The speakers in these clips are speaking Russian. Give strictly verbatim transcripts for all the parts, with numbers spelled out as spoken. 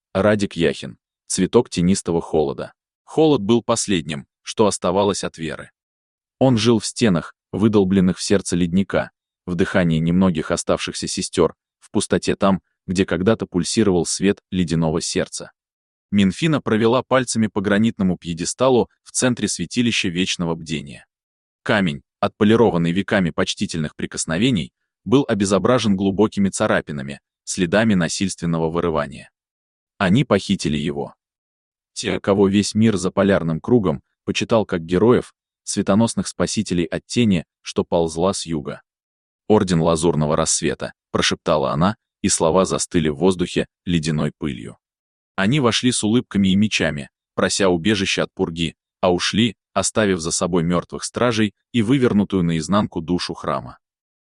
Радик Яхин. Цветок тенистого холода. Холод был последним, что оставалось от веры. Он жил в стенах, выдолбленных в сердце ледника, в дыхании немногих оставшихся сестер, в пустоте там, где когда-то пульсировал свет ледяного сердца. Минфина провела пальцами по гранитному пьедесталу в центре святилища вечного бдения. Камень, отполированный веками почтительных прикосновений, был обезображен глубокими царапинами, следами насильственного вырывания. Они похитили его. Те, кого весь мир за полярным кругом почитал как героев, светоносных спасителей от тени, что ползла с юга. «Орден лазурного рассвета», — прошептала она, и слова застыли в воздухе ледяной пылью. Они вошли с улыбками и мечами, прося убежища от пурги, а ушли, оставив за собой мертвых стражей и вывернутую наизнанку душу храма.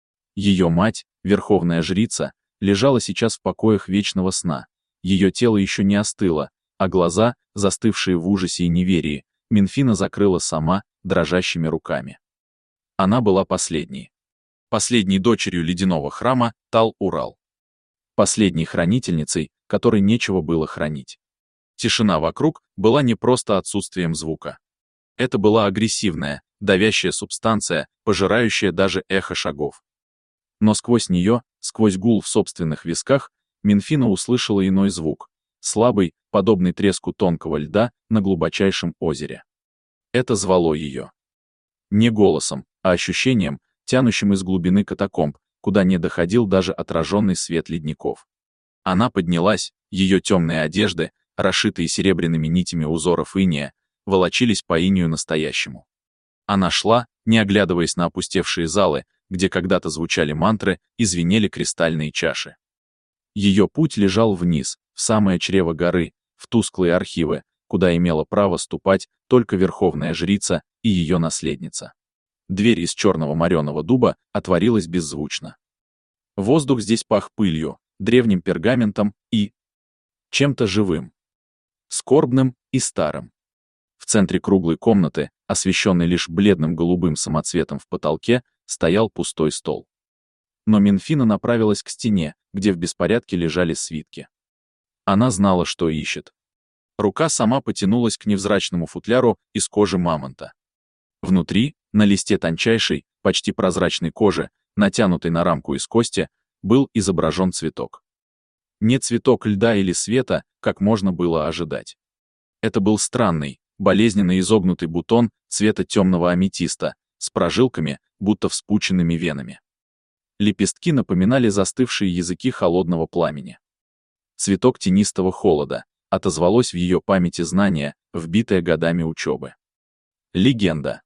Ее мать, верховная жрица, лежала сейчас в покоях вечного сна. Ее тело еще не остыло, а глаза, застывшие в ужасе и неверии, Минфина закрыла сама, дрожащими руками. Она была последней. Последней дочерью ледяного храма Тал-Урал. Последней хранительницей, которой нечего было хранить. Тишина вокруг была не просто отсутствием звука. Это была агрессивная, давящая субстанция, пожирающая даже эхо шагов. Но сквозь нее, сквозь гул в собственных висках, Минфина услышала иной звук, слабый, подобный треску тонкого льда на глубочайшем озере. Это звало ее. Не голосом, а ощущением, тянущим из глубины катакомб, куда не доходил даже отраженный свет ледников. Она поднялась, ее темные одежды, расшитые серебряными нитями узоров иния, волочились по инию настоящему. Она шла, не оглядываясь на опустевшие залы, где когда-то звучали мантры и звенели кристальные чаши. Ее путь лежал вниз, в самое чрево горы, в тусклые архивы, куда имела право ступать только верховная жрица и ее наследница. Дверь из черного мореного дуба отворилась беззвучно. Воздух здесь пах пылью, древним пергаментом и чем-то живым, скорбным и старым. В центре круглой комнаты, освещенной лишь бледным голубым самоцветом в потолке, стоял пустой стол. Но Минфина направилась к стене, где в беспорядке лежали свитки. Она знала, что ищет. Рука сама потянулась к невзрачному футляру из кожи мамонта. Внутри, на листе тончайшей, почти прозрачной кожи, натянутой на рамку из кости, был изображен цветок. Не цветок льда или света, как можно было ожидать. Это был странный, болезненно изогнутый бутон цвета темного аметиста, с прожилками, будто вспученными венами. Лепестки напоминали застывшие языки холодного пламени. Цветок тенистого холода, отозвалось в ее памяти знание, вбитое годами учебы. Легенда.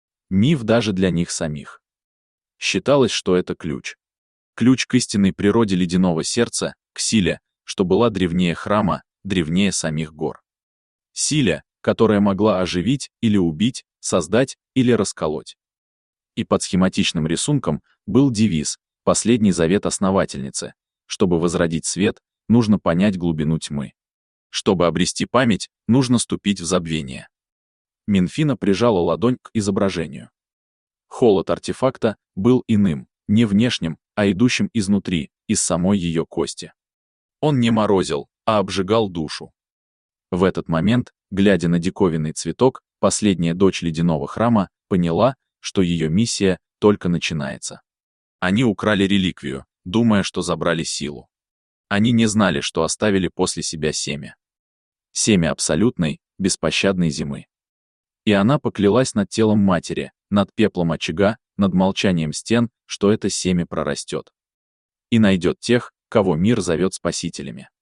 Миф даже для них самих. Считалось, что это ключ. Ключ к истинной природе ледяного сердца, к силе, что была древнее храма, древнее самих гор. Силе, которая могла оживить или убить, создать или расколоть. И под схематичным рисунком был девиз «Последний завет основательницы». Чтобы возродить свет, нужно понять глубину тьмы. Чтобы обрести память, нужно ступить в забвение. Минфина прижала ладонь к изображению. Холод артефакта был иным, не внешним, а идущим изнутри, из самой ее кости. Он не морозил, а обжигал душу. В этот момент, глядя на диковинный цветок, последняя дочь ледяного храма поняла, что ее миссия только начинается. Они украли реликвию, думая, что забрали силу. Они не знали, что оставили после себя семя. Семя абсолютной, беспощадной зимы. И она поклялась над телом матери, над пеплом очага, над молчанием стен, что это семя прорастет. И найдет тех, кого мир зовет спасителями.